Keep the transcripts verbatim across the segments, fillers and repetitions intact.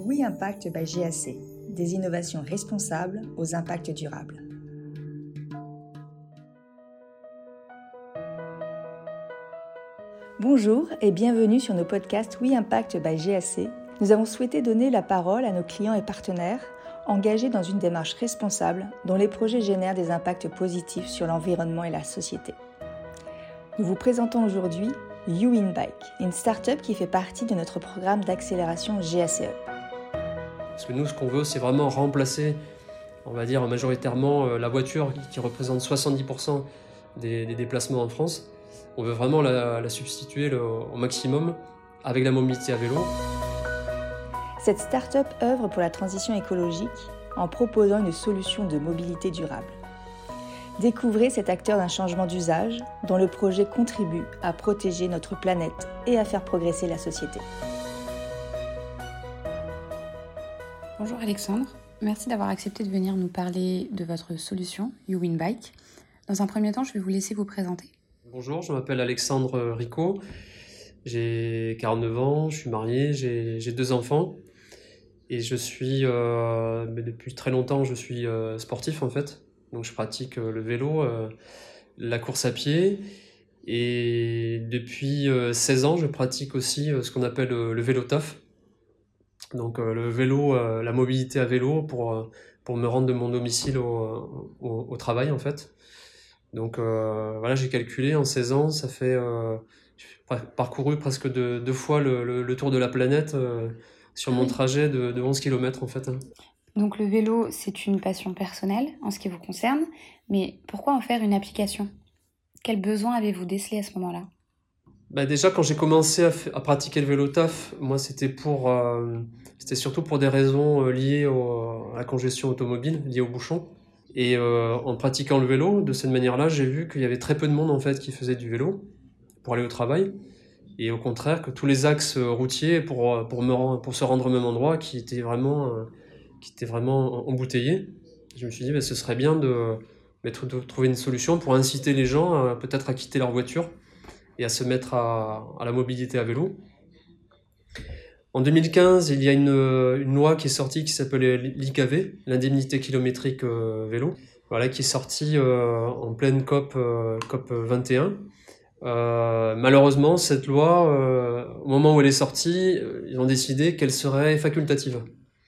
WeImpact by G A C, des innovations responsables aux impacts durables. Bonjour et bienvenue sur nos podcasts WeImpact by G A C. Nous avons souhaité donner la parole à nos clients et partenaires engagés dans une démarche responsable dont les projets génèrent des impacts positifs sur l'environnement et la société. Nous vous présentons aujourd'hui YouInBike, une start-up qui fait partie de notre programme d'accélération G A C E. Parce que nous, ce qu'on veut, c'est vraiment remplacer, on va dire majoritairement, la voiture qui représente soixante-dix pour cent des, des déplacements en France. On veut vraiment la, la substituer le, au maximum avec la mobilité à vélo. Cette start-up œuvre pour la transition écologique en proposant une solution de mobilité durable. Découvrez cet acteur d'un changement d'usage dont le projet contribue à protéger notre planète et à faire progresser la société. Bonjour Alexandre, merci d'avoir accepté de venir nous parler de votre solution YouInBike. Dans un premier temps, je vais vous laisser vous présenter. Bonjour, je m'appelle Alexandre Rico, j'ai quarante-neuf ans, je suis marié, j'ai, j'ai deux enfants et je suis, euh, mais depuis très longtemps, je suis euh, sportif en fait. Donc je pratique euh, le vélo, euh, la course à pied et depuis euh, seize ans, je pratique aussi euh, ce qu'on appelle euh, le vélo taf. Donc euh, le vélo, euh, la mobilité à vélo pour, euh, pour me rendre de mon domicile au, au, au travail en fait. Donc euh, voilà, j'ai calculé en seize ans, ça fait euh, j'ai parcouru presque deux, deux fois le, le, le tour de la planète euh, sur mon trajet de, de onze kilomètres en fait. Donc le vélo, c'est une passion personnelle en ce qui vous concerne, mais pourquoi en faire une application ? Quel besoin avez-vous décelé à ce moment-là ? Bah déjà, quand j'ai commencé à, f- à pratiquer le vélo taf, moi c'était pour, euh, c'était surtout pour des raisons euh, liées au- à la congestion automobile, liées aux bouchons. Et euh, en pratiquant le vélo, de cette manière-là, j'ai vu qu'il y avait très peu de monde en fait qui faisait du vélo pour aller au travail, et au contraire que tous les axes euh, routiers pour euh, pour me rend- pour se rendre au même endroit qui étaient vraiment euh, qui étaient vraiment embouteillés. Je me suis dit, bah, ce serait bien de, bah, de de trouver une solution pour inciter les gens à, peut-être à quitter leur voiture et à se mettre à, à la mobilité à vélo. En deux mille quinze, il y a une, une loi qui est sortie qui s'appelle l'I K V, l'indemnité kilométrique euh, vélo, voilà, qui est sortie euh, en pleine COP, euh, COP vingt et un. Euh, malheureusement, cette loi, euh, au moment où elle est sortie, euh, ils ont décidé qu'elle serait facultative.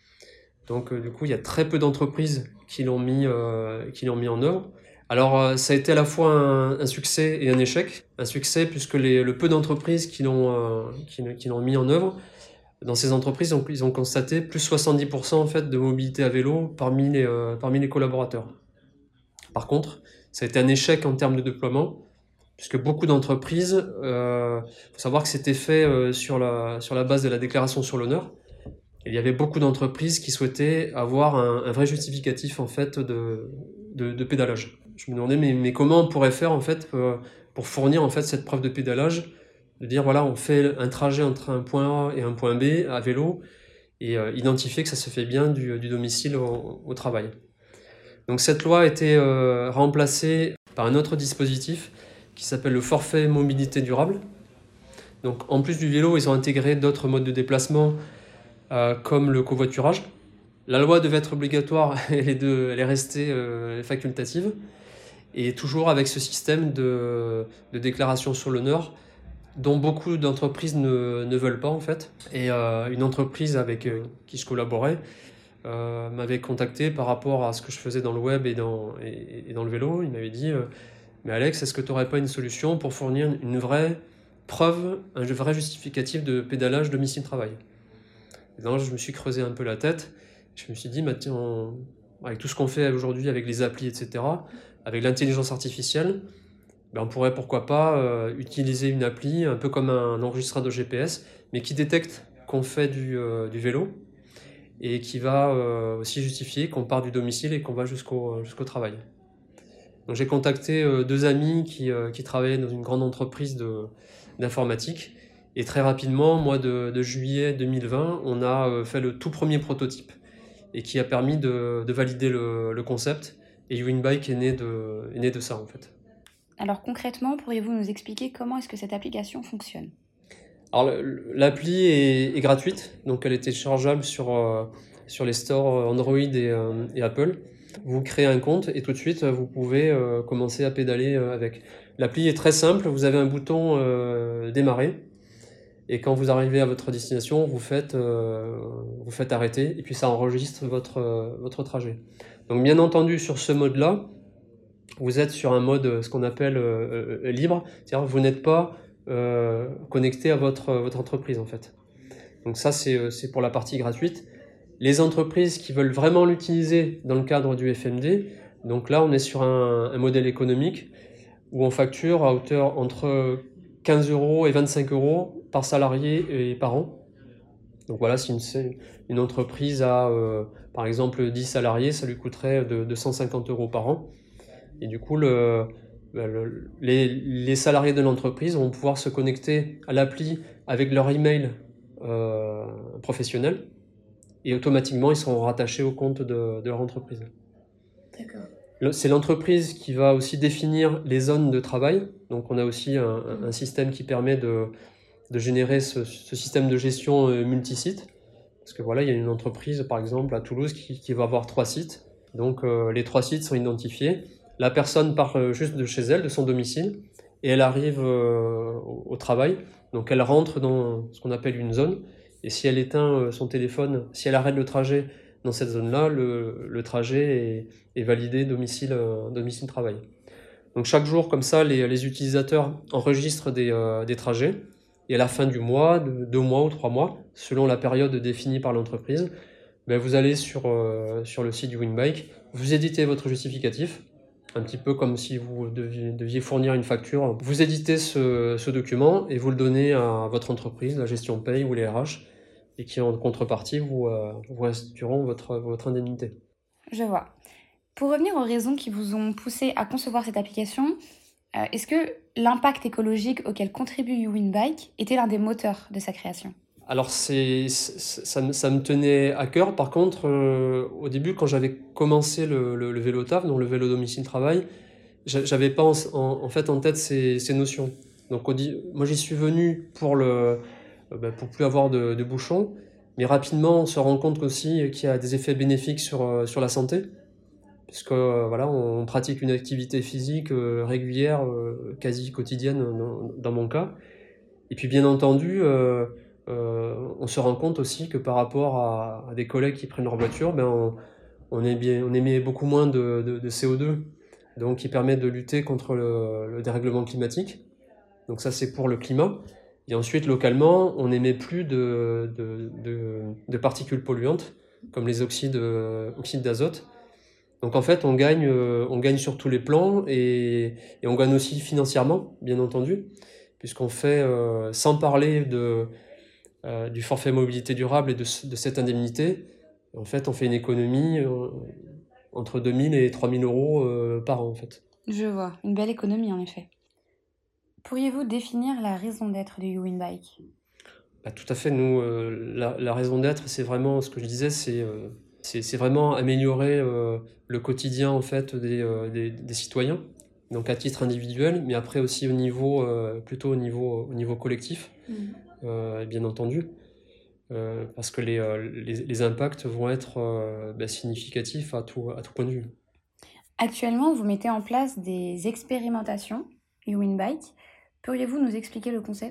Donc euh, du coup, il y a très peu d'entreprises qui l'ont mis, euh, qui l'ont mis en œuvre. Alors, euh, ça a été à la fois un, un succès et un échec. Un succès puisque les, le peu d'entreprises qui l'ont, euh, qui, qui l'ont mis en œuvre, dans ces entreprises, donc, ils ont constaté plus soixante-dix pour cent en fait, de mobilité à vélo parmi les, euh, parmi les collaborateurs. Par contre, ça a été un échec en termes de déploiement, puisque beaucoup d'entreprises, il euh, faut savoir que c'était fait euh, sur, la, sur la base de la déclaration sur l'honneur. Il y avait beaucoup d'entreprises qui souhaitaient avoir un, un vrai justificatif en fait de, de, de pédalage. Je me demandais mais, mais comment on pourrait faire en fait euh, pour fournir en fait cette preuve de pédalage, de dire voilà on fait un trajet entre un point A et un point B à vélo et euh, identifier que ça se fait bien du, du domicile au, au travail. Donc cette loi a été euh, remplacée par un autre dispositif qui s'appelle le forfait mobilité durable. Donc en plus du vélo, ils ont intégré d'autres modes de déplacement euh, comme le covoiturage. La loi devait être obligatoire, elle est, de, elle est restée euh, facultative, et toujours avec ce système de, de déclaration sur l'honneur, dont beaucoup d'entreprises ne, ne veulent pas en fait. Et euh, une entreprise avec euh, qui je collaborais euh, m'avait contacté par rapport à ce que je faisais dans le web et dans, et, et dans le vélo. Il m'avait dit euh, mais Alex, est-ce que tu n'aurais pas une solution pour fournir une vraie preuve, un vrai justificatif de pédalage domicile-travail ? Et donc, je me suis creusé un peu la tête. Je me suis dit, bah, tiens, on- avec tout ce qu'on fait aujourd'hui avec les applis, et cetera, avec l'intelligence artificielle, ben, on pourrait pourquoi pas euh, utiliser une appli un peu comme un enregistreur de G P S, mais qui détecte qu'on fait du, euh, du vélo et qui va euh, aussi justifier qu'on part du domicile et qu'on va jusqu'au, jusqu'au travail. Donc j'ai contacté euh, deux amis qui, euh, qui travaillaient dans une grande entreprise de, d'informatique. Et très rapidement, au mois de, de juillet deux mille vingt, on a euh, fait le tout premier prototype et qui a permis de, de valider le, le concept. Et YouInBike est né de, est né de ça en fait. Alors concrètement, pourriez-vous nous expliquer comment est-ce que cette application fonctionne ? Alors, l'appli est, est gratuite, donc elle est téléchargeable sur, euh, sur les stores Android et, euh, et Apple. Vous créez un compte et tout de suite, vous pouvez euh, commencer à pédaler euh, avec. L'appli est très simple, vous avez un bouton euh, démarrer et quand vous arrivez à votre destination, vous faites, euh, vous faites arrêter et puis ça enregistre votre, euh, votre trajet. Donc bien entendu, sur ce mode-là, vous êtes sur un mode, ce qu'on appelle euh, euh, libre, c'est-à-dire que vous n'êtes pas euh, connecté à votre, votre entreprise en fait. Donc ça, c'est, c'est pour la partie gratuite. Les entreprises qui veulent vraiment l'utiliser dans le cadre du F M D, donc là, on est sur un, un modèle économique où on facture à hauteur entre quinze euros et vingt-cinq euros par salarié et par an. Donc voilà, si une, une entreprise a euh, par exemple dix salariés, ça lui coûterait de, de cent cinquante euros par an. Et du coup, le, le, les, les salariés de l'entreprise vont pouvoir se connecter à l'appli avec leur email euh, professionnel et automatiquement, ils seront rattachés au compte de, de leur entreprise. D'accord. C'est l'entreprise qui va aussi définir les zones de travail. Donc, on a aussi un, un système qui permet de, de générer ce, ce système de gestion multisite. Parce que voilà, il y a une entreprise, par exemple, à Toulouse, qui, qui va avoir trois sites. Donc, euh, les trois sites sont identifiés. La personne part juste de chez elle, de son domicile, et elle arrive euh, au, au travail. Donc, elle rentre dans ce qu'on appelle une zone. Et si elle éteint son téléphone, si elle arrête le trajet dans cette zone-là, le, le trajet est, est validé domicile, euh, domicile travail. Donc chaque jour, comme ça, les, les utilisateurs enregistrent des, euh, des trajets. Et à la fin du mois, de deux mois ou trois mois, selon la période définie par l'entreprise, ben vous allez sur, euh, sur le site du Winbike, vous éditez votre justificatif, un petit peu comme si vous deviez, deviez fournir une facture. Vous éditez ce, ce document et vous le donnez à votre entreprise, la gestion paye ou les R H, et qui en contrepartie vous, euh, vous restitueront votre, votre indemnité. Je vois. Pour revenir aux raisons qui vous ont poussé à concevoir cette application, euh, est-ce que l'impact écologique auquel contribue YouWinBike était l'un des moteurs de sa création ? Alors, c'est, ça, me, ça me tenait à cœur. Par contre, euh, au début, quand j'avais commencé le, le, le vélo taf, donc le vélo domicile-travail, j'avais pas en, en, en fait en tête ces, ces notions. Donc, au, moi, j'y suis venu pour, le, bah, pour plus avoir de, de bouchons, mais rapidement, on se rend compte aussi qu'il y a des effets bénéfiques sur, sur la santé, puisque euh, voilà, on pratique une activité physique euh, régulière, euh, quasi quotidienne dans, dans mon cas. Et puis, bien entendu, euh, Euh, on se rend compte aussi que par rapport à, à des collègues qui prennent leur voiture, ben on, on, est bien, on émet beaucoup moins de, de, de C O deux, donc qui permet de lutter contre le, le dérèglement climatique. Donc ça, c'est pour le climat. Et ensuite, localement, on n'émet plus de, de, de, de particules polluantes, comme les oxydes, euh, oxydes d'azote. Donc en fait, on gagne, euh, on gagne sur tous les plans et, et on gagne aussi financièrement, bien entendu, puisqu'on fait, euh, sans parler de Euh, du forfait mobilité durable et de, de cette indemnité, en fait, on fait une économie euh, entre deux mille et trois mille euros euh, par an, en fait. Je vois, une belle économie, en effet. Pourriez-vous définir la raison d'être de YouWinBike ? Bah, tout à fait. Nous, euh, la, la raison d'être, c'est vraiment, ce que je disais, c'est, euh, c'est, c'est vraiment améliorer euh, le quotidien, en fait, des, euh, des, des citoyens, donc à titre individuel, mais après aussi au niveau, euh, plutôt au niveau, au niveau collectif. Mmh. Euh, bien entendu, euh, parce que les, euh, les, les impacts vont être euh, bah, significatifs à tout, à tout point de vue. Actuellement, vous mettez en place des expérimentations YouWinBike. Pourriez-vous nous expliquer le concept ?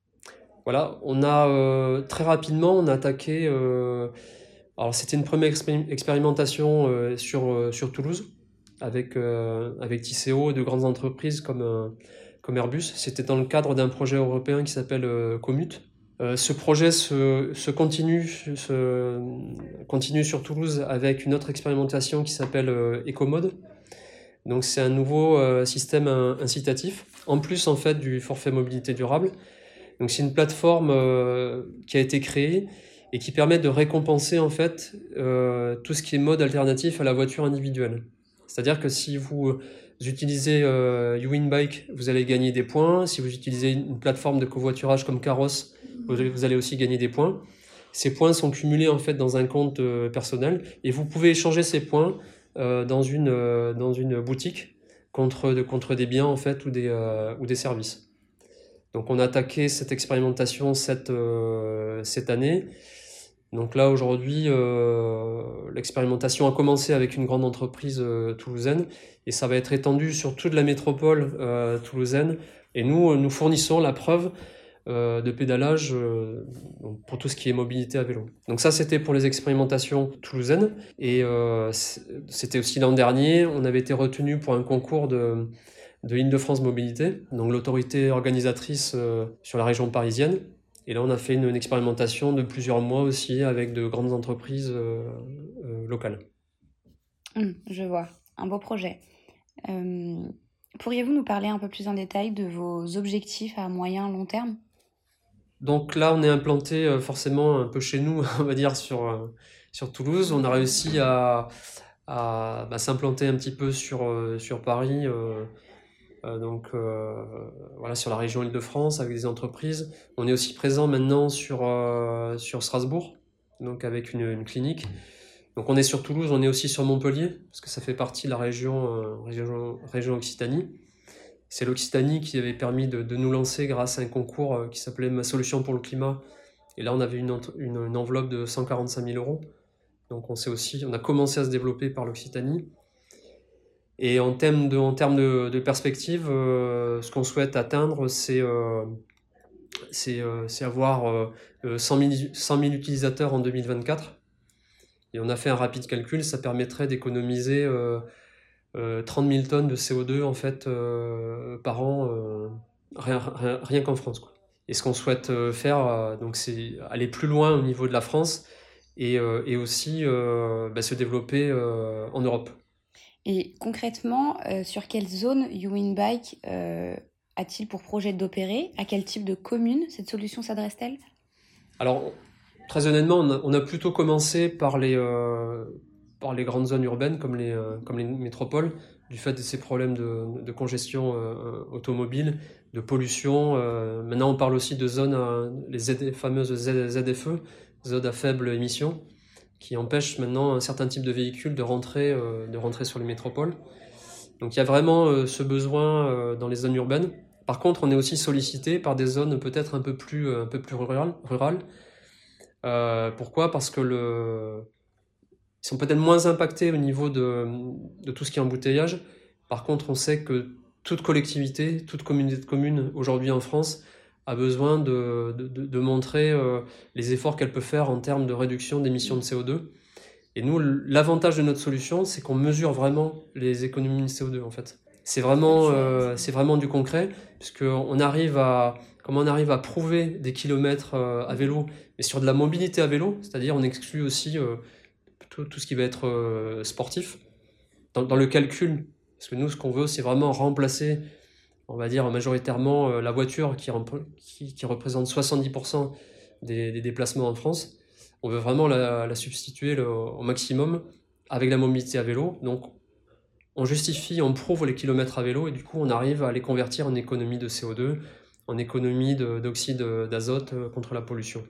Voilà, on a euh, très rapidement, on a attaqué. Euh, alors, c'était une première expérim- expérimentation euh, sur, euh, sur Toulouse avec, euh, avec Tisséo et de grandes entreprises comme. Euh, comme Airbus. C'était dans le cadre d'un projet européen qui s'appelle euh, Commute. Euh, ce projet se, se, continue, se continue sur Toulouse avec une autre expérimentation qui s'appelle euh, Ecomode. Donc c'est un nouveau euh, système incitatif, en plus en fait du forfait mobilité durable. Donc c'est une plateforme euh, qui a été créée et qui permet de récompenser en fait euh, tout ce qui est mode alternatif à la voiture individuelle. C'est-à-dire que si vous Vous utilisez euh, YouWinBike, vous allez gagner des points. Si vous utilisez une plateforme de covoiturage comme Caros, vous allez, vous allez aussi gagner des points. Ces points sont cumulés en fait dans un compte euh, personnel et vous pouvez échanger ces points euh, dans une euh, dans une boutique contre de, contre des biens en fait ou des euh, ou des services. Donc on a attaqué cette expérimentation cette, euh, cette année. Donc là aujourd'hui, euh, l'expérimentation a commencé avec une grande entreprise euh, toulousaine et ça va être étendu sur toute la métropole euh, toulousaine. Et nous, nous fournissons la preuve euh, de pédalage euh, pour tout ce qui est mobilité à vélo. Donc ça, c'était pour les expérimentations toulousaines. Et euh, c'était aussi l'an dernier, on avait été retenu pour un concours de, de Île-de-France Mobilité, donc l'autorité organisatrice euh, sur la région parisienne. Et là, on a fait une, une expérimentation de plusieurs mois aussi avec de grandes entreprises euh, euh, locales. Mmh, je vois, un beau projet. Euh, pourriez-vous nous parler un peu plus en détail de vos objectifs à moyen long terme ? Donc là, on est implanté euh, forcément un peu chez nous, on va dire, sur, euh, sur Toulouse. On a réussi à, à bah, s'implanter un petit peu sur, euh, sur Paris. Euh, Euh, donc euh, voilà, sur la région Île-de-France avec des entreprises. On est aussi présent maintenant sur, euh, sur Strasbourg, donc avec une, une clinique. Donc on est sur Toulouse, on est aussi sur Montpellier, parce que ça fait partie de la région, euh, région, région Occitanie. C'est l'Occitanie qui avait permis de, de nous lancer grâce à un concours euh, qui s'appelait Ma solution pour le climat. Et là on avait une, une, une enveloppe de cent quarante-cinq mille euros. Donc on, s'est aussi, on a commencé à se développer par l'Occitanie. Et en termes de, en termes de, de perspective, euh, ce qu'on souhaite atteindre, c'est, euh, c'est, euh, c'est avoir euh, cent mille utilisateurs en deux mille vingt-quatre. Et on a fait un rapide calcul, ça permettrait d'économiser euh, euh, trente mille tonnes de C O deux en fait, euh, par an, euh, rien, rien, rien qu'en France, quoi. Et ce qu'on souhaite euh, faire, euh, donc, c'est aller plus loin au niveau de la France et, euh, et aussi euh, bah, se développer euh, en Europe. Et concrètement, euh, sur quelle zone YouWinBike euh, a-t-il pour projet d'opérer ? À quel type de commune cette solution s'adresse-t-elle ? Alors, très honnêtement, on a, on a plutôt commencé par les, euh, par les grandes zones urbaines comme les, euh, comme les métropoles, du fait de ces problèmes de, de congestion euh, automobile, de pollution. Euh, maintenant, on parle aussi de zones, euh, les Z, fameuses Z, ZFE, zones à faible émission, qui empêchent maintenant un certain type de véhicules de rentrer, euh, de rentrer sur les métropoles. Donc il y a vraiment euh, ce besoin euh, dans les zones urbaines. Par contre, on est aussi sollicité par des zones peut-être un peu plus, euh, un peu plus rurales. rurales. Euh, pourquoi ? Parce que le... ils sont peut-être moins impactés au niveau de, de tout ce qui est embouteillage. Par contre, on sait que toute collectivité, toute communauté de communes aujourd'hui en France a besoin de, de, de montrer euh, les efforts qu'elle peut faire en termes de réduction d'émissions de C O deux. Et nous, l'avantage de notre solution, c'est qu'on mesure vraiment les économies de C O deux, en fait. C'est vraiment, euh, c'est vraiment du concret, puisqu'on arrive à, comme on arrive à prouver des kilomètres euh, à vélo, mais sur de la mobilité à vélo, c'est-à-dire on exclut aussi euh, tout, tout ce qui va être euh, sportif dans, dans le calcul. Parce que nous, ce qu'on veut, c'est vraiment remplacer, on va dire majoritairement, euh, la voiture qui, qui, qui représente soixante-dix pour cent des, des déplacements en France. On veut vraiment la, la substituer le, au maximum avec la mobilité à vélo. Donc, on justifie, on prouve les kilomètres à vélo et du coup, on arrive à les convertir en économie de C O deux, en économie de, d'oxyde d'azote contre la pollution.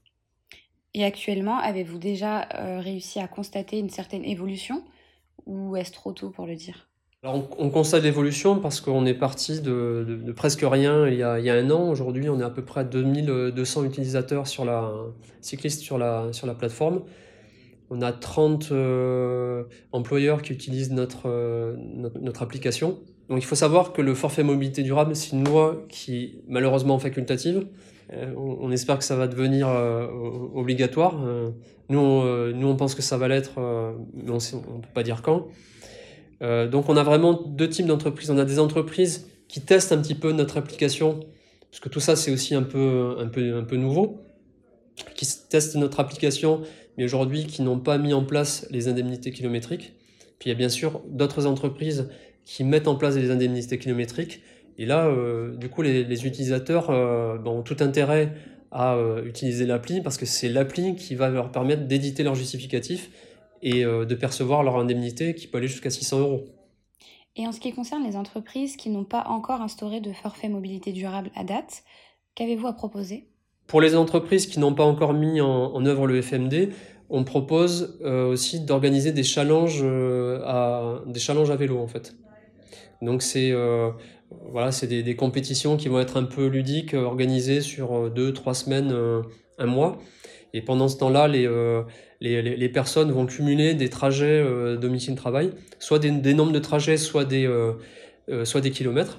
Et actuellement, avez-vous déjà euh, réussi à constater une certaine évolution ou est-ce trop tôt pour le dire ? Alors on, on constate l'évolution parce qu'on est parti de, de, de presque rien il y, a, il y a un an. Aujourd'hui, on est à peu près à deux mille deux cents utilisateurs sur la, cyclistes sur la, sur la plateforme. On a trente euh, employeurs qui utilisent notre, euh, notre, notre application. Donc il faut savoir que le forfait mobilité durable, c'est une loi qui est malheureusement facultative. Euh, on, on espère que ça va devenir euh, obligatoire. Euh, nous, on, euh, nous, on pense que ça va l'être, euh, mais on ne peut pas dire quand. Euh, donc on a vraiment deux types d'entreprises. On a des entreprises qui testent un petit peu notre application, parce que tout ça c'est aussi un peu, un peu, un peu nouveau, qui testent notre application, mais aujourd'hui qui n'ont pas mis en place les indemnités kilométriques. Puis il y a bien sûr d'autres entreprises qui mettent en place les indemnités kilométriques. Et là, euh, du coup, les, les utilisateurs euh, ont tout intérêt à euh, utiliser l'appli, parce que c'est l'appli qui va leur permettre d'éditer leur justificatif et euh, de percevoir leur indemnité qui peut aller jusqu'à six cents euros. Et en ce qui concerne les entreprises qui n'ont pas encore instauré de forfait mobilité durable à date, qu'avez-vous à proposer ? Pour les entreprises qui n'ont pas encore mis en, en œuvre le F M D, on propose euh, aussi d'organiser des challenges, euh, à, des challenges à vélo en fait. Donc c'est, euh, voilà, c'est des, des compétitions qui vont être un peu ludiques, euh, organisées sur deux, trois semaines, euh, un mois. Et pendant ce temps-là, les, euh, les, les, les personnes vont cumuler des trajets euh, domicile-travail, soit des, des nombres de trajets, soit des, euh, euh, soit des kilomètres.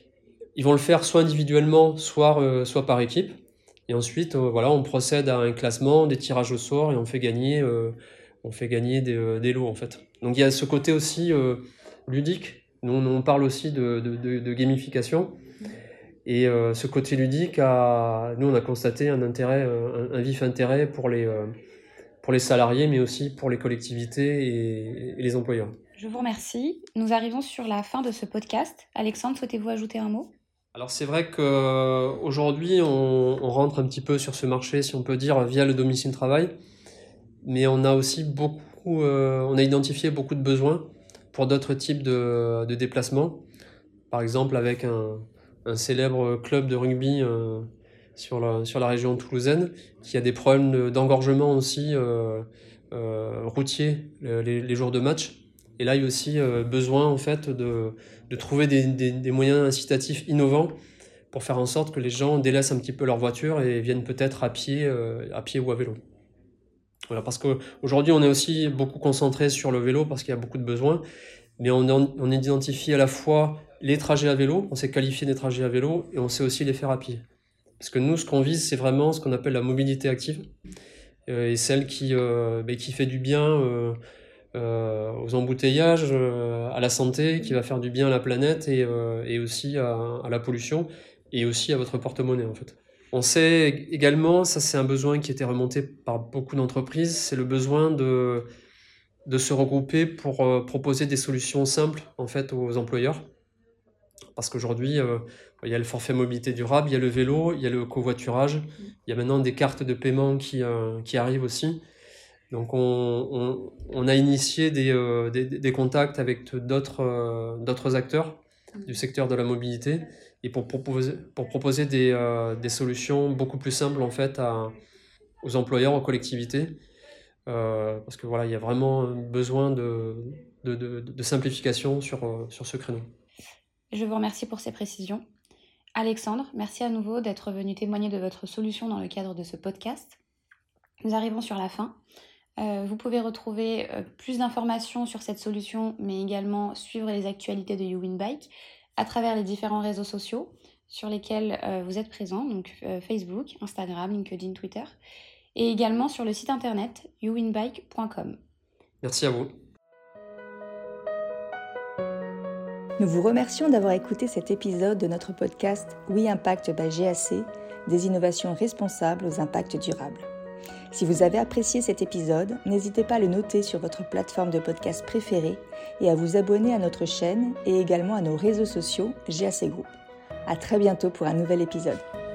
Ils vont le faire soit individuellement, soit, euh, soit par équipe. Et ensuite, euh, voilà, on procède à un classement, des tirages au sort, et on fait gagner, euh, on fait gagner des, euh, des lots, en fait. Donc il y a ce côté aussi euh, ludique. Nous, on parle aussi de, de, de, de gamification. Et euh, ce côté ludique, a, nous, on a constaté un, intérêt, un, un vif intérêt pour les, euh, pour les salariés, mais aussi pour les collectivités et, et les employeurs. Je vous remercie. Nous arrivons sur la fin de ce podcast. Alexandre, souhaitez-vous ajouter un mot ? Alors c'est vrai qu'aujourd'hui, on, on rentre un petit peu sur ce marché, si on peut dire, via le domicile-travail. Mais on a aussi beaucoup, euh, on a identifié beaucoup de besoins pour d'autres types de, de déplacements. Par exemple, avec un, un célèbre club de rugby euh, sur, la, sur la région toulousaine, qui a des problèmes de, d'engorgement aussi euh, euh, routier les, les jours de match. Et là, il y a aussi euh, besoin en fait, de, de trouver des, des, des moyens incitatifs innovants pour faire en sorte que les gens délaissent un petit peu leur voiture et viennent peut-être à pied, euh, à pied ou à vélo. Voilà, parce qu'aujourd'hui, on est aussi beaucoup concentré sur le vélo parce qu'il y a beaucoup de besoins, mais on, on identifie à la fois les trajets à vélo, on sait qualifier des trajets à vélo, et on sait aussi les faire à pied. Parce que nous, ce qu'on vise, c'est vraiment ce qu'on appelle la mobilité active, euh, et celle qui, euh, bah, qui fait du bien euh, euh, aux embouteillages, euh, à la santé, qui va faire du bien à la planète, et, euh, et aussi à, à la pollution, et aussi à votre porte-monnaie, en fait. On sait également, ça c'est un besoin qui était remonté par beaucoup d'entreprises, c'est le besoin de, de se regrouper pour euh, proposer des solutions simples en fait, aux employeurs. Parce qu'aujourd'hui, euh, il y a le forfait mobilité durable, il y a le vélo, il y a le covoiturage, il y a maintenant des cartes de paiement qui, euh, qui arrivent aussi. Donc on, on, on a initié des, euh, des, des contacts avec d'autres, euh, d'autres acteurs du secteur de la mobilité, et pour proposer, pour proposer des, euh, des solutions beaucoup plus simples en fait, à, aux employeurs, aux collectivités, euh, parce que voilà, il y a vraiment besoin de, de, de, de simplification sur, sur ce créneau. Je vous remercie pour ces précisions. Alexandre, merci à nouveau d'être venu témoigner de votre solution dans le cadre de ce podcast. Nous arrivons sur la fin. Euh, vous pouvez retrouver euh, plus d'informations sur cette solution, mais également suivre les actualités de YouWinBike à travers les différents réseaux sociaux sur lesquels euh, vous êtes présents, donc euh, Facebook, Instagram, LinkedIn, Twitter, et également sur le site internet you win bike point com. Merci à vous. Nous vous remercions d'avoir écouté cet épisode de notre podcast WeImpact by G A C, des innovations responsables aux impacts durables. Si vous avez apprécié cet épisode, n'hésitez pas à le noter sur votre plateforme de podcast préférée et à vous abonner à notre chaîne et également à nos réseaux sociaux G A C Group. À très bientôt pour un nouvel épisode.